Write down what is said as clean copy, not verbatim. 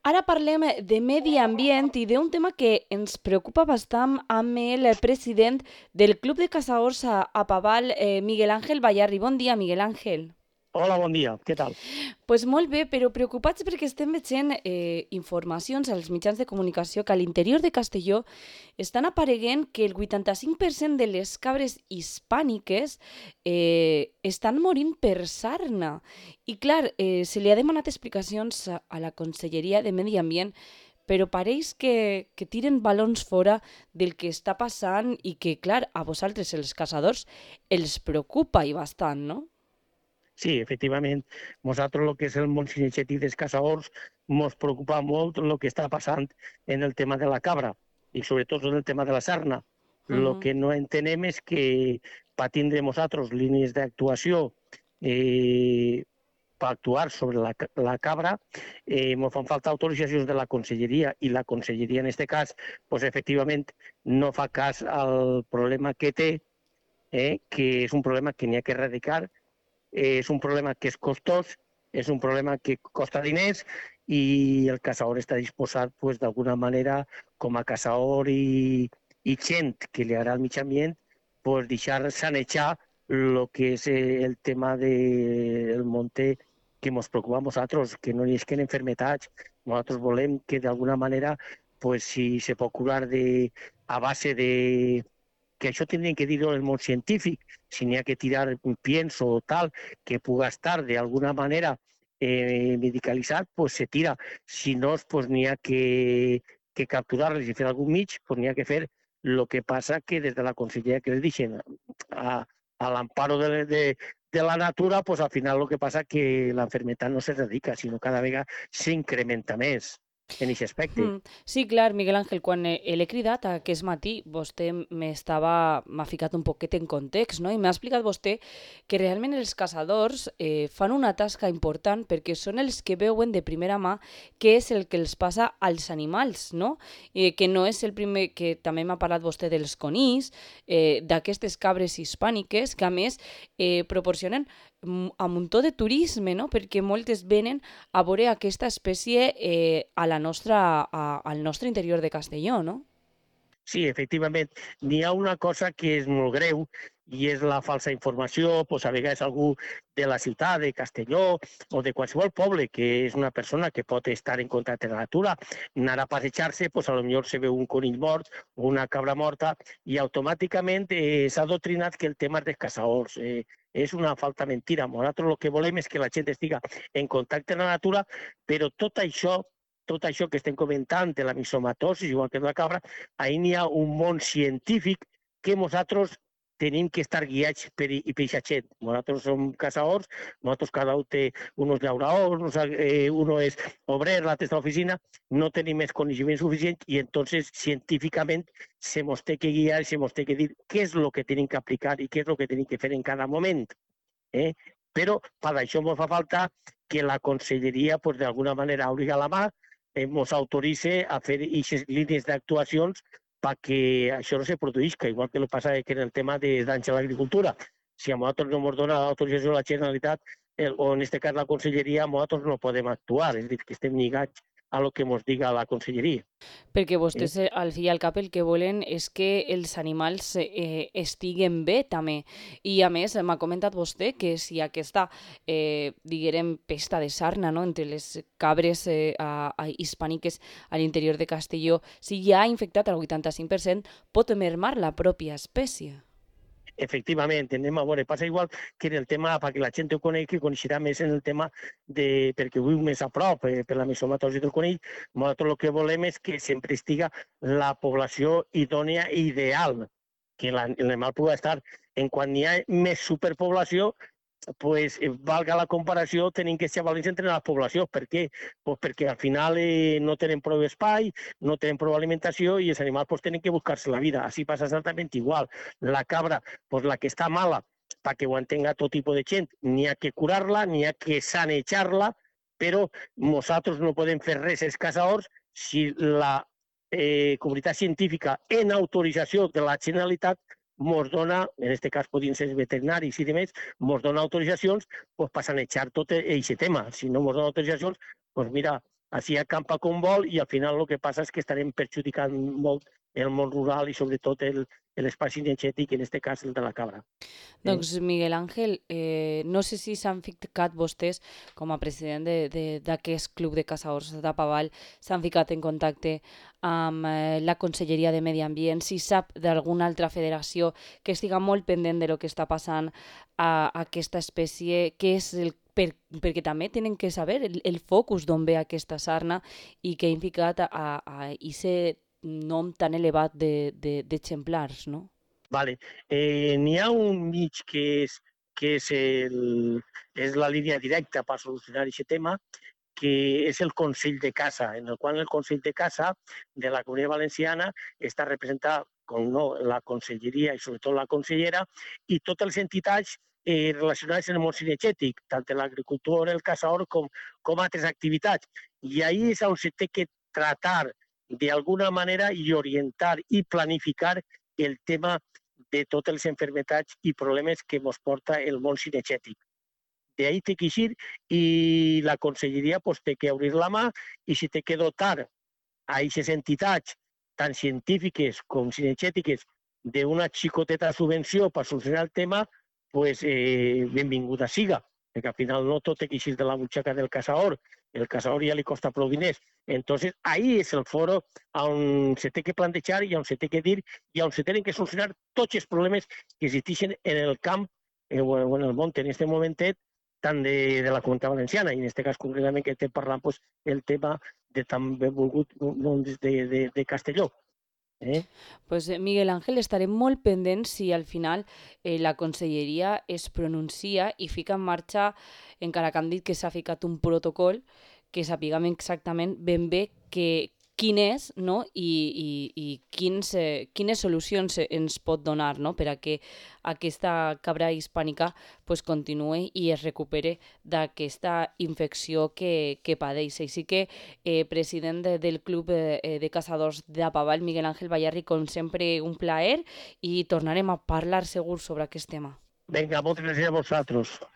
Ara parlem de medi ambient i d'un tema que ens preocupa bastant amb el president del Club de Caçadors a Paval, Miguel Ángel Bayarri. Bon dia, Miguel Ángel. Hola, bon dia, què tal? Pues molt bé, però preocupats perquè estem veient informacions als mitjans de comunicació que a l'interior de Castelló estan apareguent que el 85% de les cabres hispàniques estan morint per sarna. I clar, se li ha demanat explicacions a la Conselleria de Medi Ambient, però pareix que tiren balons fora del que està passant i que, clar, a vosaltres, els caçadors, els preocupa i bastant, no? Sí, efectivament, nosaltres el que és el món cinegètic dels caçadors ens preocupa molt el que està passant en el tema de la cabra i sobretot en el tema de la sarna. El Mhm. que no entenem és que per tindre nosaltres línies d'actuació per actuar sobre la cabra, ens fan falta autoritzacions de la Conselleria i la Conselleria en aquest cas, pues, efectivament, no fa cas al problema que té, que és un problema que n'hi ha que erradicar. És un problema que és costós, és un problema que costa diners i el caçador està disposat, pues, d'alguna manera, com a caçador i gent que li agrada el mig ambient, pues, deixar sanejar el que és el tema del monte que ens preocupa a nosaltres, que no hi isquen enfermetats. Nosaltres volem que d'alguna manera, pues, si se pot curar a base de que això tindrien que dir-ho en el món científic, si n'hi ha que tirar un pienso o tal, que puga estar d'alguna manera medicalitzat, pues se tira. Si no, pues n'hi ha que capturar-les i fer algun mig, pues n'hi ha que fer. El que passa que des de la conselleria que les deixen a l'amparo de la natura, pues al final el que passa que l'enfermetat no s'erradica, sinó cada vegada s'incrementa més en aquest aspecte. Sí, clar, Miguel Ángel, quan l'he cridat aquest matí, vostè m'ha ficat un poquet en context, no? I m'ha explicat vostè que realment els caçadors fan una tasca important perquè són els que veuen de primera mà què és el que els passa als animals, no? Que no és el primer, que també m'ha parlat vostè dels conills, d'aquestes cabres hispàniques, que a més proporcionen a muntó de turisme, no? Perquè moltes venen a veure aquesta espècie al nostre interior de Castelló, no? Sí, efectivament. N'hi ha una cosa que és molt greu i és la falsa informació. Pues, a vegades algú de la ciutat, de Castelló o de qualsevol poble que és una persona que pot estar en contacte amb la natura, anar a passejar-se, pues, a lo millor se veu un conill mort o una cabra morta i automàticament s'ha adoctrinat que el tema és dels caçadors. És una falta mentira. Nosaltres el que volem és que la gent estigui en contacte amb la natura, però tot això que estem comentant de la mixomatosis, igual que de la cabra, ahir n'hi ha un món científic que nosaltres tenim que estar guiats per aquesta gent. Nosaltres som caçadors, nosaltres cada un té uns llauraors, uno és obrer, l'altre és a l'oficina, no tenim més coneixement suficient i entonces científicament se mos té que guiar, se mos té que dir què és el que tenim que aplicar i què és el que tenim que fer en cada moment. Eh? Però per això ens fa falta que la conselleria, pues, d'alguna manera, obri la mà, ens autoritzi a fer aquestes línies d'actuacions perquè això no se produïsca, igual que el passa que en el tema de danys a l'agricultura. Si a nosaltres no ens dona l'autorització de la Generalitat, o en aquest cas la conselleria, nosaltres no podem actuar, és a dir, que estem lligats a lo que ens diga la conselleria. Perquè Eh? vostès, al fi i al cap, el que volen és que els animals estiguen bé, també. I, a més, m'ha comentat vostè que si aquesta, diguem, pesta de sarna, no?, entre les cabres hispàniques a l'interior de Castelló, si ja ha infectat el 85%, pot mermar la pròpia espècie. Efectivament, anem a veure, passa igual que en el tema, perquè la gent ho conegui, coneixerà més en el tema perquè viu més a prop, per la mesomatosi del conill. Nosaltres el que volem és que sempre estiga la població idònia i ideal, que l'animal pugui estar. En quan hi ha més superpoblació, pues, valga la comparació, tenim que ser valents entre les poblacions. Per què? Pues perquè al final no tenen prou espai, no tenen prou alimentació i els animals pues, tenen que buscar-se la vida. Així passa exactament igual. La cabra, pues, la que està mala, perquè ho entenga tot tipus de gent, n'hi ha que curar-la, n'hi ha que sanejar-la, però nosaltres no podem fer res els caçadors si la comunitat científica en autorització de la Generalitat ens dona, en aquest cas podien ser veterinaris i demés, ens dona autoritzacions pues, per sanejar tot aquest tema. Si no ens dona autoritzacions, pues mira, així acampa com vol i al final el que passa és que estarem perjudicant molt el món rural i sobretot l'espai cinegètic, en aquest cas el de la cabra. Doncs Miguel Ángel, no sé si s'han ficat vostès, com a president d'aquest club de caçadors de Paval, s'han ficat en contacte amb la Conselleria de Medi Ambient, si sap d'alguna altra federació que estiga molt pendent de lo que està passant a aquesta espècie, que és perquè també tenen que saber el focus d'on ve aquesta sarna i que han ficat a aquest nom tan elevat d'exemplars, no? Vale. N'hi ha un mig és la línia directa per solucionar aquest tema, que és el Consell de Caça, en el qual el Consell de Caça de la Comunitat Valenciana està representat, com no, la Conselleria i sobretot la consellera, i totes les entitats relacionades amb el món cinegètic, tant l'agricultor, el caçador, com altres activitats. I ahí és on se té que tratar d'alguna manera i orientar i planificar el tema de totes les malalties i problemes que ens porta el món cinegètic. D'ahí té que eixir i la conselleria pues, té que obrir la mà i si té que dotar a aquestes entitats, tant científiques com cinegètiques, d'una xicoteta subvenció per solucionar el tema, pues, benvinguda siga, perquè al final no tot té que eixir de la butxaca del caçador, el caçador ja li costa prou diners. Entonces, ahí és el foro on se té que plantejar i on se té que dir i on se tenen que solucionar tots els problemes que existeixen en el camp o en el món en aquest momentet, tant de la Comunitat Valenciana, i en aquest cas concretament que estem parlant pues, el tema de tan benvolgut món de Castelló. Pues Miguel Ángel, estarem molt pendents si al final la conselleria es pronuncia i fica en marxa, encara que han dit que s'ha ficat un protocol, que sapiguem exactament ben bé quin és, no? I quines solucions ens pot donar, no? Per a que aquesta cabra hispànica pues, continuï i es recupere d'aquesta infecció que padeix. Així que, president del Club de Caçadors de Paval, Miguel Ángel Bayarri, com sempre, un plaer i tornarem a parlar segur sobre aquest tema. Vinga, moltes gràcies a vosaltres.